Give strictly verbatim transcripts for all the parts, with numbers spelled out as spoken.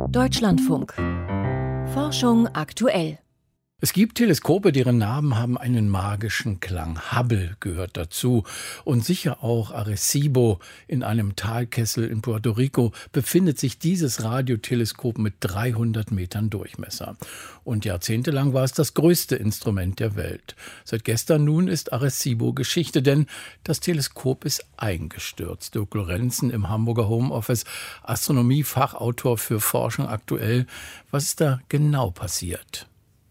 Deutschlandfunk. Forschung aktuell. Es gibt Teleskope, deren Namen haben einen magischen Klang. Hubble gehört dazu. Und sicher auch Arecibo. In einem Talkessel in Puerto Rico befindet sich dieses Radioteleskop mit dreihundert Metern Durchmesser. Und jahrzehntelang war es das größte Instrument der Welt. Seit gestern nun ist Arecibo Geschichte, denn das Teleskop ist eingestürzt. Dirk Lorenzen im Hamburger Homeoffice, Astronomie-Fachautor für Forschung aktuell. Was ist da genau passiert?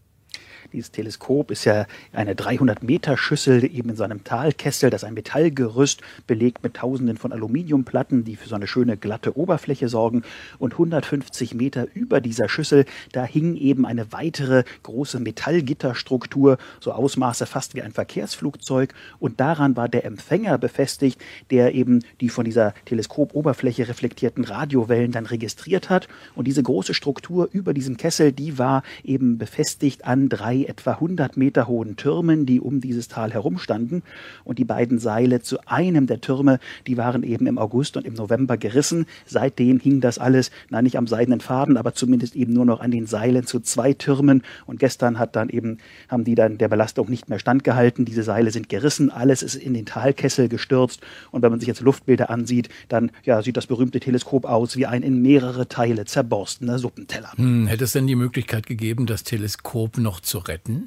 Dieses Teleskop ist ja eine dreihundert Meter Schüssel eben in so einem Talkessel, das ist ein Metallgerüst, belegt mit Tausenden von Aluminiumplatten, die für so eine schöne glatte Oberfläche sorgen. Und hundertfünfzig Meter über dieser Schüssel, da hing eben eine weitere große Metallgitterstruktur, so Ausmaße fast wie ein Verkehrsflugzeug. Und daran war der Empfänger befestigt, der eben die von dieser Teleskopoberfläche reflektierten Radiowellen dann registriert hat. Und diese große Struktur über diesem Kessel, die war eben befestigt an drei etwa hundert Meter hohen Türmen, die um dieses Tal herum standen. Und die beiden Seile zu einem der Türme, die waren eben im August und im November gerissen. Seitdem hing das alles, na nicht am seidenen Faden, aber zumindest eben nur noch an den Seilen zu zwei Türmen. Und gestern hat dann eben, haben die dann der Belastung nicht mehr standgehalten. Diese Seile sind gerissen, alles ist in den Talkessel gestürzt. Und wenn man sich jetzt Luftbilder ansieht, dann ja, sieht das berühmte Teleskop aus wie ein in mehrere Teile zerborstener Suppenteller. Hm, hätte es denn die Möglichkeit gegeben, das Teleskop noch zu retten?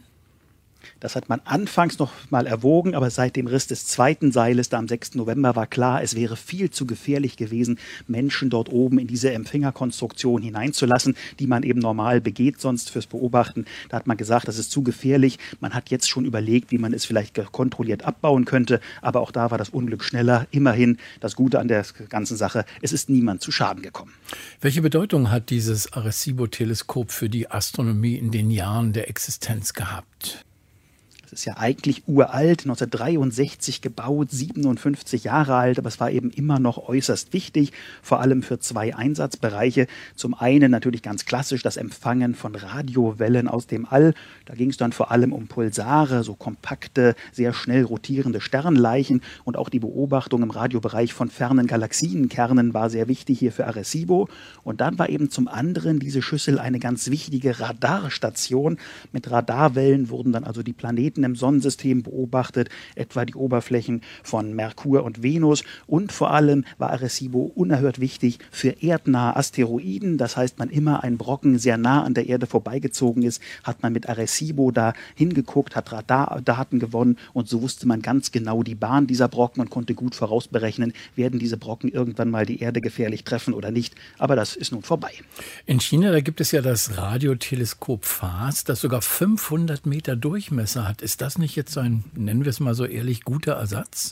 Das hat man anfangs noch mal erwogen, aber seit dem Riss des zweiten Seiles, da am sechsten November, war klar, es wäre viel zu gefährlich gewesen, Menschen dort oben in diese Empfängerkonstruktion hineinzulassen, die man eben normal begeht sonst fürs Beobachten. Da hat man gesagt, das ist zu gefährlich. Man hat jetzt schon überlegt, wie man es vielleicht kontrolliert abbauen könnte, aber auch da war das Unglück schneller. Immerhin das Gute an der ganzen Sache, es ist niemand zu Schaden gekommen. Welche Bedeutung hat dieses Arecibo-Teleskop für die Astronomie in den Jahren der Existenz gehabt? Das ist ja eigentlich uralt, neunzehnhundertdreiundsechzig gebaut, siebenundfünfzig Jahre alt, aber es war eben immer noch äußerst wichtig, vor allem für zwei Einsatzbereiche. Zum einen natürlich ganz klassisch das Empfangen von Radiowellen aus dem All. Da ging es dann vor allem um Pulsare, so kompakte, sehr schnell rotierende Sternleichen, und auch die Beobachtung im Radiobereich von fernen Galaxienkernen war sehr wichtig hier für Arecibo. Und dann war eben zum anderen diese Schüssel eine ganz wichtige Radarstation. Mit Radarwellen wurden dann also die Planeten im Sonnensystem beobachtet, etwa die Oberflächen von Merkur und Venus, und vor allem war Arecibo unerhört wichtig für erdnahe Asteroiden. Das heißt, man immer ein Brocken sehr nah an der Erde vorbeigezogen ist, hat man mit Arecibo da hingeguckt, hat Radardaten gewonnen, und so wusste man ganz genau die Bahn dieser Brocken und konnte gut vorausberechnen, werden diese Brocken irgendwann mal die Erde gefährlich treffen oder nicht. Aber das ist nun vorbei. In China, da gibt es ja das Radioteleskop FAST, das sogar fünfhundert Meter Durchmesser hat. Ist das nicht jetzt so ein, nennen wir es mal so ehrlich, guter Ersatz?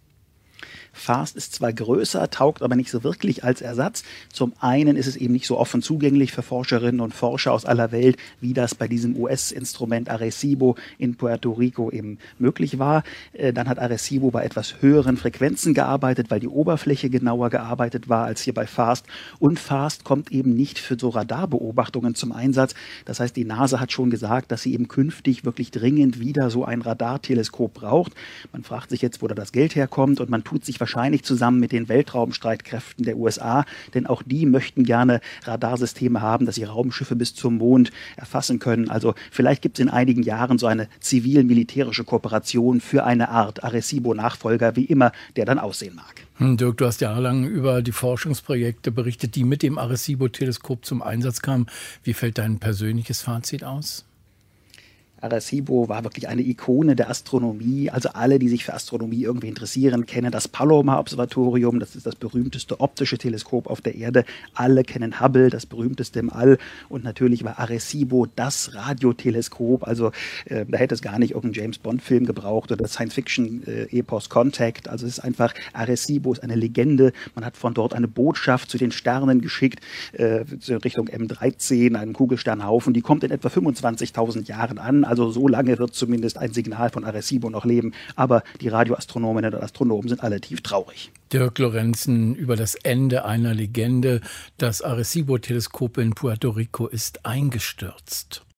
FAST ist zwar größer, taugt aber nicht so wirklich als Ersatz. Zum einen ist es eben nicht so offen zugänglich für Forscherinnen und Forscher aus aller Welt, wie das bei diesem U S-Instrument Arecibo in Puerto Rico eben möglich war. Dann hat Arecibo bei etwas höheren Frequenzen gearbeitet, weil die Oberfläche genauer gearbeitet war als hier bei FAST. Und FAST kommt eben nicht für so Radarbeobachtungen zum Einsatz. Das heißt, die NASA hat schon gesagt, dass sie eben künftig wirklich dringend wieder so ein Radarteleskop braucht. Man fragt sich jetzt, wo da das Geld herkommt, und man tut sich wahrscheinlich zusammen mit den Weltraumstreitkräften der U S A, denn auch die möchten gerne Radarsysteme haben, dass sie Raumschiffe bis zum Mond erfassen können. Also vielleicht gibt es in einigen Jahren so eine zivil-militärische Kooperation für eine Art Arecibo-Nachfolger, wie immer der dann aussehen mag. Hm, Dirk, du hast jahrelang über die Forschungsprojekte berichtet, die mit dem Arecibo-Teleskop zum Einsatz kamen. Wie fällt dein persönliches Fazit aus? Arecibo war wirklich eine Ikone der Astronomie. Also alle, die sich für Astronomie irgendwie interessieren, kennen das Palomar-Observatorium. Das ist das berühmteste optische Teleskop auf der Erde. Alle kennen Hubble, das berühmteste im All. Und natürlich war Arecibo das Radioteleskop. Also äh, da hätte es gar nicht irgendeinen James-Bond-Film gebraucht oder Science-Fiction-Epos Contact. Also es ist einfach, Arecibo ist eine Legende. Man hat von dort eine Botschaft zu den Sternen geschickt, äh, Richtung M dreizehn, einem Kugelsternhaufen. Die kommt in etwa fünfundzwanzigtausend Jahren an. Also so lange wird zumindest ein Signal von Arecibo noch leben. Aber die Radioastronominnen und Astronomen sind alle tief traurig. Dirk Lorenzen über das Ende einer Legende. Das Arecibo-Teleskop in Puerto Rico ist eingestürzt.